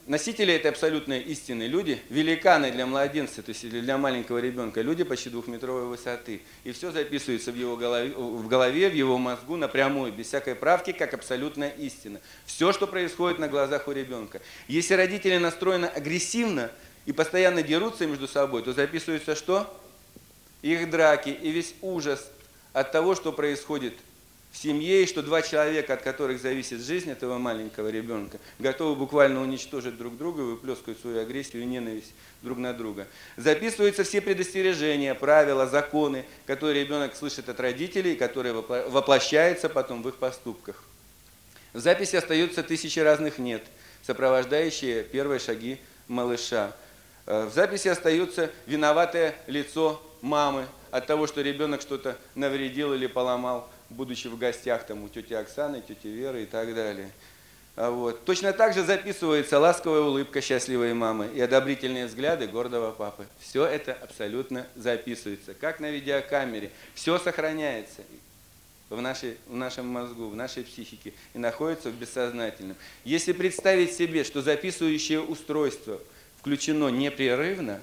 Носители этой абсолютной истины люди, великаны для младенца, то есть для маленького ребенка, люди почти 2-метровой высоты. И все записывается в голове, в его мозгу напрямую, без всякой правки, как абсолютная истина. Все, что происходит на глазах у ребенка. Если родители настроены агрессивно и постоянно дерутся между собой, то записывается что? Их драки и весь ужас от того, что происходит в семье, и что два человека, от которых зависит жизнь этого маленького ребенка, готовы буквально уничтожить друг друга, выплескивать свою агрессию и ненависть друг на друга. Записываются все предостережения, правила, законы, которые ребенок слышит от родителей, которые воплощаются потом в их поступках. В записи остаются 1000 разных «нет», сопровождающие первые шаги малыша. В записи остается виноватое лицо мамы от того, что ребенок что-то навредил или поломал, будучи в гостях там, у тети Оксаны, тети Веры и так далее. Вот. Точно так же записывается ласковая улыбка счастливой мамы и одобрительные взгляды гордого папы. Все это абсолютно записывается, как на видеокамере. Все сохраняется в нашем мозгу, в нашей психике и находится в бессознательном. Если представить себе, что записывающее устройство включено непрерывно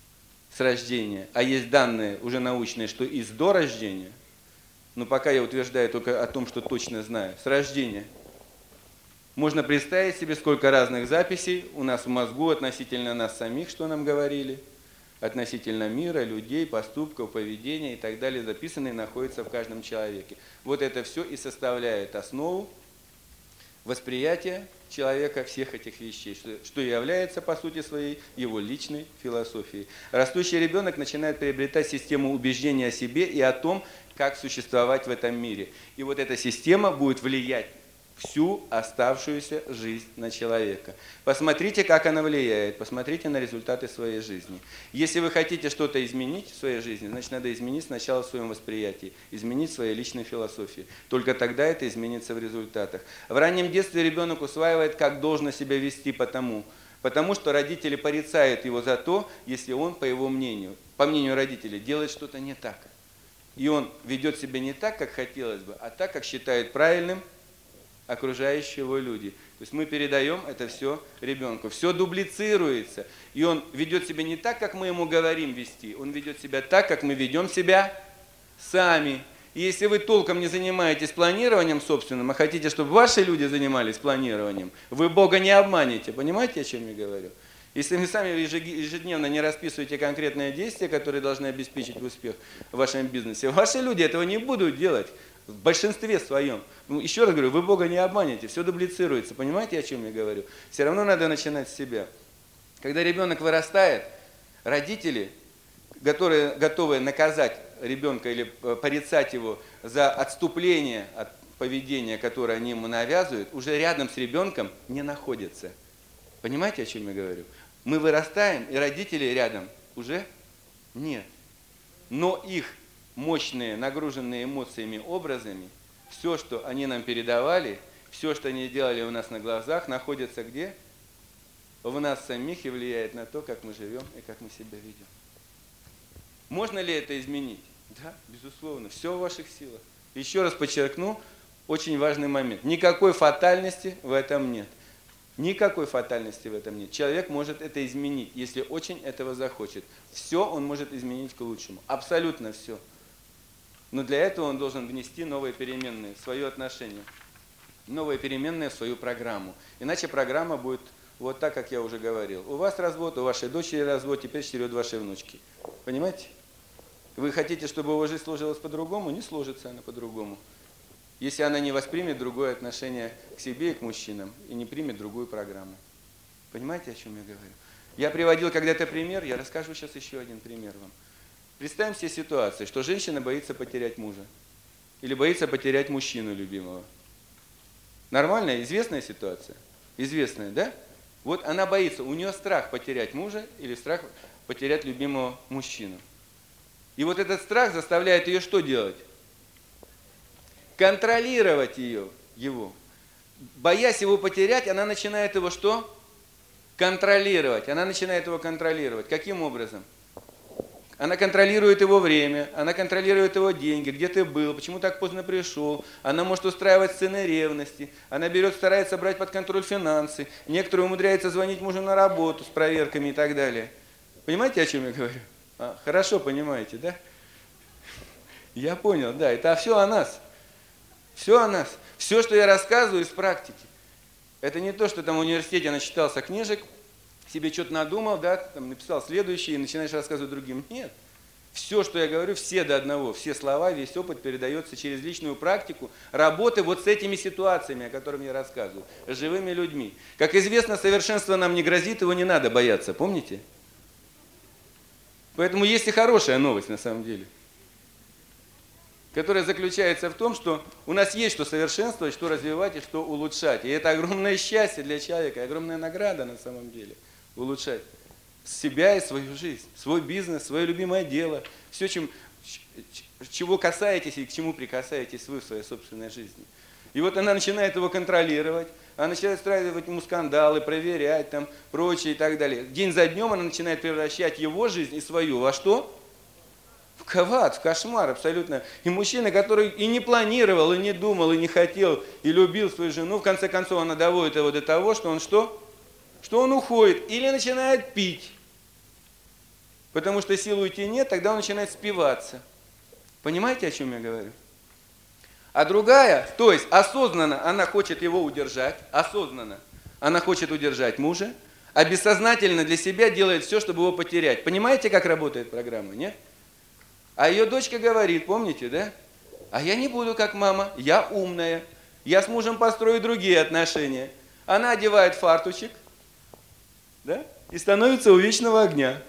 с рождения, а есть данные уже научные, что и до рождения, но пока я утверждаю только о том, что точно знаю, с рождения, можно представить себе, сколько разных записей у нас в мозгу относительно нас самих, что нам говорили, относительно мира, людей, поступков, поведения и так далее, записанные находятся в каждом человеке. Вот это все и составляет основу восприятия человека всех этих вещей, что является, по сути своей, его личной философией. Растущий ребенок начинает приобретать систему убеждения о себе и о том, как существовать в этом мире. И вот эта система будет влиять всю оставшуюся жизнь на человека. Посмотрите, как она влияет, посмотрите на результаты своей жизни. Если вы хотите что-то изменить в своей жизни, значит, надо изменить сначала в своем восприятии, изменить в своей личной философии. Только тогда это изменится в результатах. В раннем детстве ребенок усваивает, как должно себя вести потому что родители порицают его за то, если он, по его мнению, по мнению родителей, делает что-то не так. И он ведет себя не так, как хотелось бы, а так, как считают правильным окружающие его люди. То есть мы передаем это все ребенку. Все дублицируется. И он ведет себя не так, как мы ему говорим вести. Он ведет себя так, как мы ведем себя сами. И если вы толком не занимаетесь планированием собственным, а хотите, чтобы ваши люди занимались планированием, вы Бога не обманете. Понимаете, о чем я говорю? Если вы сами ежедневно не расписываете конкретные действия, которые должны обеспечить успех в вашем бизнесе, ваши люди этого не будут делать. В большинстве своем. Еще раз говорю, вы Бога не обманете, все дублицируется. Понимаете, о чем я говорю? Все равно надо начинать с себя. Когда ребенок вырастает, родители, готовые наказать ребенка или порицать его за отступление от поведения, которое они ему навязывают, уже рядом с ребенком не находятся. Понимаете, о чем я говорю? Мы вырастаем, и родители рядом уже нет. Но их мощные, нагруженные эмоциями, образами, все, что они нам передавали, все, что они делали у нас на глазах, находится где? В нас самих и влияет на то, как мы живем и как мы себя ведем. Можно ли это изменить? Да, безусловно, все в ваших силах. Еще раз подчеркну, очень важный момент. Никакой фатальности в этом нет. Никакой фатальности в этом нет. Человек может это изменить, если очень этого захочет. Все он может изменить к лучшему. Абсолютно все. Но для этого он должен внести новые переменные в свое отношение. Новые переменные в свою программу. Иначе программа будет вот так, как я уже говорил. У вас развод, у вашей дочери развод, теперь черед вашей внучки. Понимаете? Вы хотите, чтобы его жизнь сложилась по-другому? Не сложится она по-другому. Если она не воспримет другое отношение к себе и к мужчинам, и не примет другую программу. Понимаете, о чем я говорю? Я приводил когда-то пример, я расскажу сейчас еще один пример вам. Представим себе ситуацию, что женщина боится потерять мужа. Или боится потерять мужчину любимого. Нормальная, известная ситуация? Известная, да? Вот она боится, у нее страх потерять мужа или страх потерять любимого мужчину. И вот этот страх заставляет ее что делать? Контролировать его. Боясь его потерять, она начинает его что? Контролировать. Она начинает его контролировать. Каким образом? Она контролирует его время, она контролирует его деньги, где ты был, почему так поздно пришел. Она может устраивать сцены ревности, она берет, старается брать под контроль финансы. Некоторые умудряются звонить мужу на работу с проверками и так далее. Понимаете, о чем я говорю? Хорошо понимаете, да? Я понял, да, это все о нас. Все о нас. Все, что я рассказываю из практики. Это не то, что там в университете начитался книжек, себе что-то надумал, да, там написал следующее и начинаешь рассказывать другим. Нет. Все, что я говорю, все до одного, все слова, весь опыт передается через личную практику работы вот с этими ситуациями, о которых я рассказываю, с живыми людьми. Как известно, совершенство нам не грозит, его не надо бояться, помните? Поэтому есть и хорошая новость на самом деле, которая заключается в том, что у нас есть что совершенствовать, что развивать и что улучшать. И это огромное счастье для человека, огромная награда на самом деле. Улучшать себя и свою жизнь, свой бизнес, свое любимое дело, все, чего касаетесь и к чему прикасаетесь вы в своей собственной жизни. И вот она начинает его контролировать, она начинает устраивать ему скандалы, проверять, там, прочее и так далее. День за днем она начинает превращать его жизнь и свою во что? В ад, в кошмар абсолютно. И мужчина, который и не планировал, и не думал, и не хотел, и любил свою жену, в конце концов она доводит его до того, что он что? Что он уходит или начинает пить. Потому что сил уйти нет, тогда он начинает спиваться. Понимаете, о чем я говорю? А другая, то есть осознанно она хочет его удержать, осознанно она хочет удержать мужа, а бессознательно для себя делает все, чтобы его потерять. Понимаете, как работает программа, нет? А ее дочка говорит, помните, да? А я не буду как мама, я умная, я с мужем построю другие отношения. Она одевает фартучек, да? И становится у вечного огня.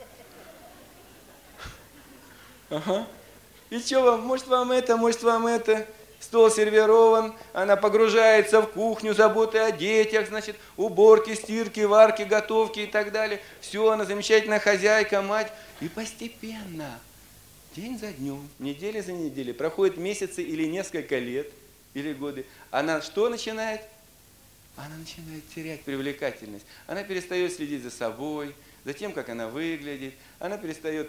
Ага. И что вам, может вам это, стол сервирован, она погружается в кухню, заботы о детях, значит, уборки, стирки, варки, готовки и так далее. Все, она замечательная хозяйка, мать. И постепенно, день за днем, неделя за неделей, проходят месяцы или несколько лет, или годы. Она что начинает? Она начинает терять привлекательность. Она перестает следить за собой, за тем, как она выглядит. Она перестает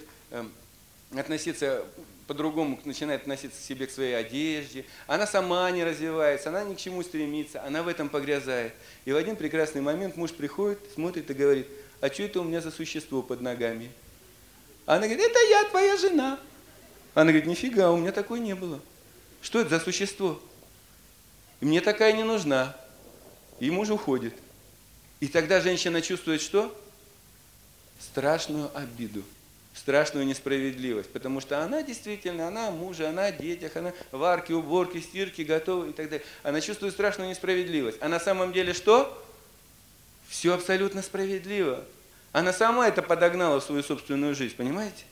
относиться по-другому, начинает относиться к себе, к своей одежде. Она сама не развивается, она ни к чему стремится, она в этом погрязает. И в один прекрасный момент муж приходит, смотрит и говорит, а что это у меня за существо под ногами? Она говорит, это я, твоя жена. Она говорит, нифига, у меня такой не было. Что это за существо? И мне такая не нужна. И муж уходит. И тогда женщина чувствует что? Страшную обиду, страшную несправедливость. Потому что она действительно, она о муже, она о детях, она варки, уборки, стирки, готовы и так далее. Она чувствует страшную несправедливость. А на самом деле что? Все абсолютно справедливо. Она сама это подогнала в свою собственную жизнь, понимаете?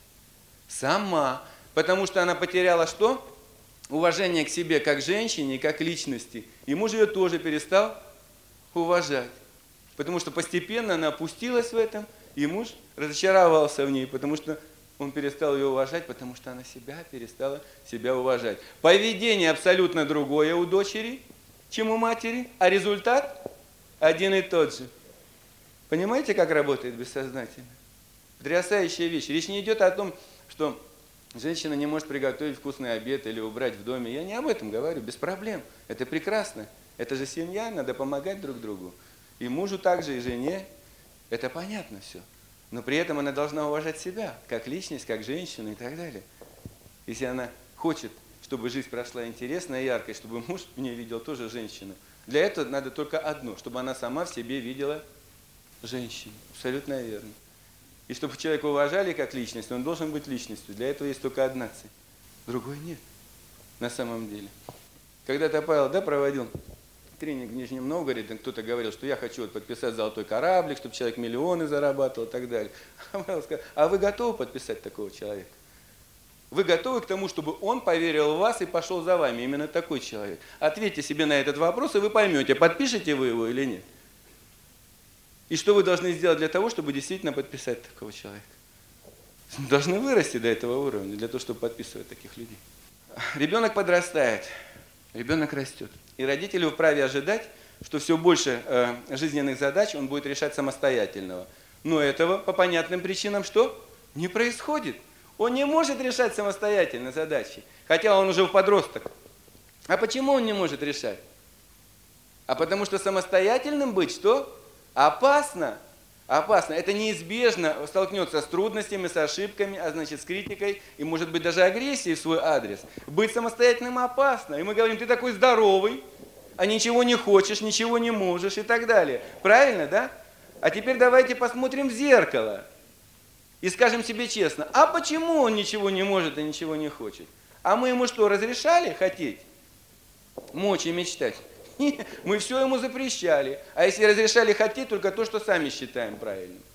Сама. Потому что она потеряла что? Уважение к себе как женщине, как личности. И муж ее тоже перестал уважать. Потому что постепенно она опустилась в этом, и муж разочаровался в ней, потому что он перестал ее уважать, потому что она перестала себя уважать. Поведение абсолютно другое у дочери, чем у матери, а результат один и тот же. Понимаете, как работает бессознательно? Потрясающая вещь. Речь не идет о том, что женщина не может приготовить вкусный обед или убрать в доме. Я не об этом говорю, без проблем. Это прекрасно. Это же семья, надо помогать друг другу. И мужу также, и жене. Это понятно все. Но при этом она должна уважать себя, как личность, как женщину и так далее. Если она хочет, чтобы жизнь прошла интересно и ярко, и чтобы муж в ней видел тоже женщину, для этого надо только одно, чтобы она сама в себе видела женщину. Абсолютно верно. И чтобы человека уважали как личность, он должен быть личностью. Для этого есть только одна цель. Другой нет. На самом деле. Когда-то Павел проводил тренинг в Нижнем Новгороде, кто-то говорил, что я хочу подписать золотой кораблик, чтобы человек миллионы зарабатывал и так далее. А Павел сказал, а вы готовы подписать такого человека? Вы готовы к тому, чтобы он поверил в вас и пошел за вами? Именно такой человек. Ответьте себе на этот вопрос, и вы поймете, подпишете вы его или нет. И что вы должны сделать для того, чтобы действительно подписать такого человека? Вы должны вырасти до этого уровня, для того, чтобы подписывать таких людей. Ребенок подрастает, ребенок растет. И родители вправе ожидать, что все больше жизненных задач он будет решать самостоятельно. Но этого по понятным причинам что? Не происходит. Он не может решать самостоятельно задачи, хотя он уже подросток. А почему он не может решать? А потому что самостоятельным быть что? Опасно. Опасно. Это неизбежно столкнется с трудностями, с ошибками, а значит с критикой и может быть даже агрессией в свой адрес. Быть самостоятельным опасно. И мы говорим, ты такой здоровый, а ничего не хочешь, ничего не можешь и так далее. Правильно, да? А теперь давайте посмотрим в зеркало и скажем себе честно, а почему он ничего не может и ничего не хочет? А мы ему что, разрешали хотеть, мочь и мечтать? Нет, мы все ему запрещали. А если разрешали хотеть, только то, что сами считаем правильным.